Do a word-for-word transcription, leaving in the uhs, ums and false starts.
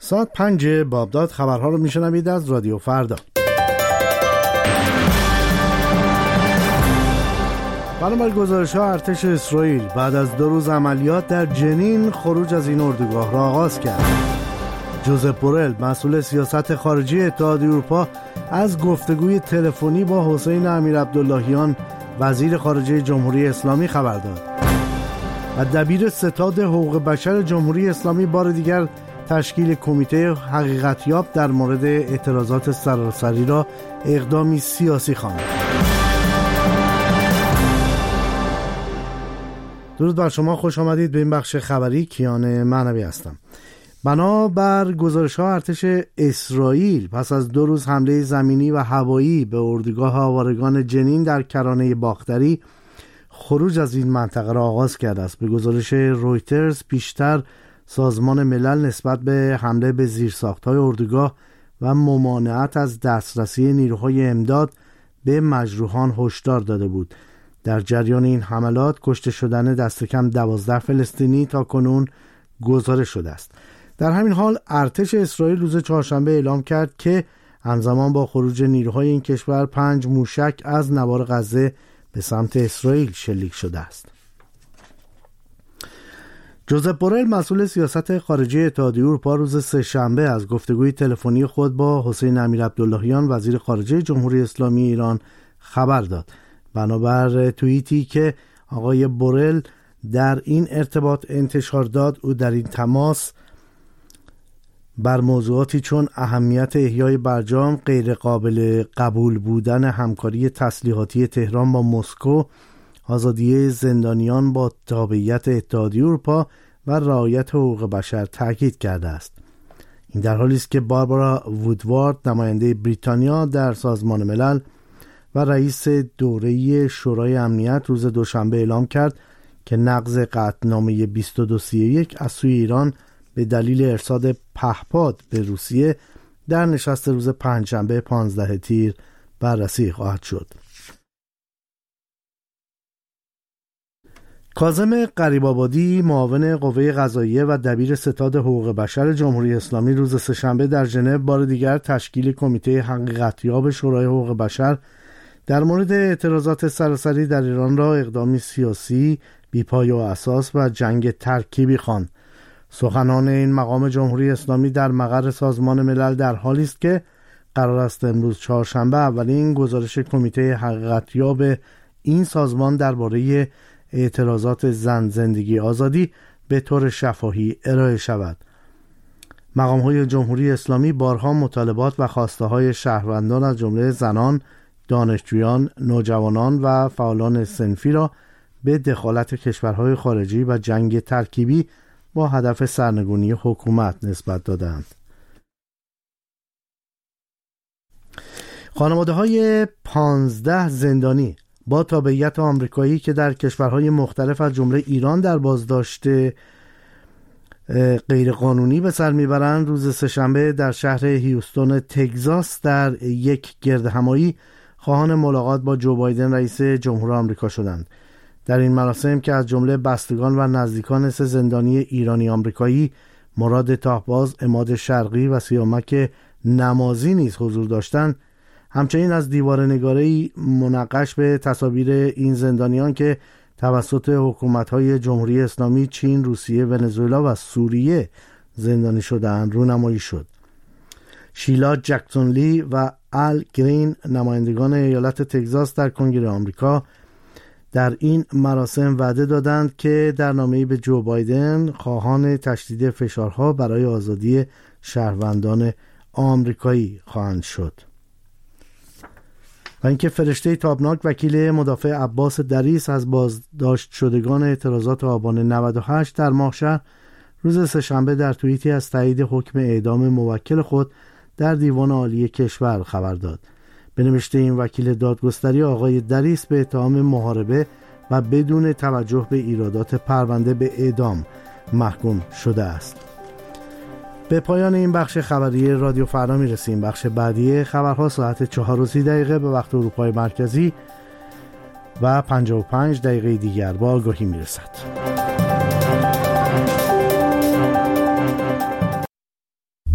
ساعت پنج بامداد خبرها رو میشنوید از رادیو فردا. بنابر گزارش ها ارتش اسرائیل بعد از دو روز عملیات در جنین خروج از این اردوگاه را آغاز کرد. جوزپ بورل مسئول سیاست خارجی اتحادیه اروپا از گفتگوی تلفنی با حسین امیرعبداللهیان وزیر خارجه جمهوری اسلامی خبر داد. و دبیر ستاد حقوق بشر جمهوری اسلامی بار دیگر تشکیل کمیته حقیقتیاب در مورد اعتراضات سراسری را اقدامی سیاسی خواند. درود بر شما، خوش آمدید به این بخش خبری. کیان معنوی هستم. بنابر گزارش‌ها ارتش اسرائیل پس از دو روز حمله زمینی و هوایی به اردوگاه آوارگان جنین در کرانه باختری خروج از این منطقه را آغاز کرده است. به گزارش رویترز پیشتر سازمان ملل نسبت به حمله به زیرساخت‌های اردوگاه و ممانعت از دسترسی نیروهای امداد به مجروحان هشدار داده بود. در جریان این حملات کشته شدن دست کم دوازده فلسطینی تا کنون گزارش شده است. در همین حال ارتش اسرائیل روز چهارشنبه اعلام کرد که همزمان با خروج نیروهای این کشور پنج موشک از نوار غزه به سمت اسرائیل شلیک شده است. جوزپ بورل مسئول سیاست خارجی اتحادیه اروپا روز سه‌شنبه از گفتگوی تلفنی خود با حسین امیرعبداللهیان وزیر خارجه جمهوری اسلامی ایران خبر داد. بنابر توییتی که آقای بورل در این ارتباط انتشار داد، او در این تماس بر موضوعاتی چون اهمیت احیای برجام، غیر قابل قبول بودن همکاری تسلیحاتی تهران با مسکو، آزادی زندانیان با تابعیت اتحادیه اروپا و رعایت حقوق بشر تاکید کرده است. این در حالی است که باربارا وودوارد نماینده بریتانیا در سازمان ملل و رئیس دوره شورای امنیت روز دوشنبه اعلام کرد که نقض قطعنامه بیست و دو سی و یک از سوی ایران به دلیل ارصاد پهپاد به روسیه در نشست روز پنجشنبه پانزده تیر بررسی خواهد شد. کاظم غریب‌آبادی معاون قوه قضاییه و دبیر ستاد حقوق بشر جمهوری اسلامی روز سه‌شنبه در ژنو بار دیگر تشکیل کمیته حقیقتیاب شورای حقوق بشر در مورد اعتراضات سراسری در ایران را اقدامی سیاسی بی‌پایه و اساس و جنگ ترکیبی خواند. سخنان این مقام جمهوری اسلامی در مقر سازمان ملل در حالی است که قرار است امروز چهارشنبه اولین گزارش کمیته حقیقتیاب این سازمان درباره اعتراضات زن، زندگی، آزادی به طور شفاهی ارائه شود. مقام‌های جمهوری اسلامی بارها مطالبات و خواسته‌های شهروندان از جمله زنان، دانشجویان، نوجوانان و فعالان صنفی را به دخالت کشورهای خارجی و جنگ ترکیبی با هدف سرنگونی حکومت نسبت دادند. خانواده‌های پانزده زندانی با تابعیت آمریکایی که در کشورهای مختلف از جمله ایران در بازداشت غیرقانونی به سر میبرند روز سه‌شنبه در شهر هیوستون تگزاس در یک گردهمایی خواهان ملاقات با جو بایدن رئیس جمهور آمریکا شدند. در این مراسم که از جمله بستگان و نزدیکان سه زندانی ایرانی آمریکایی مراد تاهباز، عماد شرقی و سیامک نمازی نیز حضور داشتند، همچنین از دیواره‌نگاری منقش به تصاویر این زندانیان که توسط حکومت‌های جمهوری اسلامی چین، روسیه، ونزوئلا و سوریه زندانی شدند رونمایی شد. شیلا جکسون لی و آل گرین نمایندگان ایالت تگزاس در کنگره آمریکا در این مراسم وعده دادند که در نامه‌ای به جو بایدن خواهان تشدید فشارها برای آزادی شهروندان آمریکایی خواهند شد. و اینکه فرشته تابناک وکیل مدافع عباس دریس از بازداشت شدگان اعتراضات آبان نود و هشت در ماهشهر روز سه‌شنبه در توییتی از تایید حکم اعدام موکل خود در دیوان عالی کشور خبر داد. به نوشته این وکیل دادگستری، آقای دریس به اتهام محاربه و بدون توجه به ایرادات پرونده به اعدام محکوم شده است. به پایان این بخش خبری رادیو فردا میرسیم. بخش بعدی خبرها ساعت چهار و سی دقیقه به وقت اروپای مرکزی و پنجاه و پنج دقیقه دیگر با آگاهی میرسد.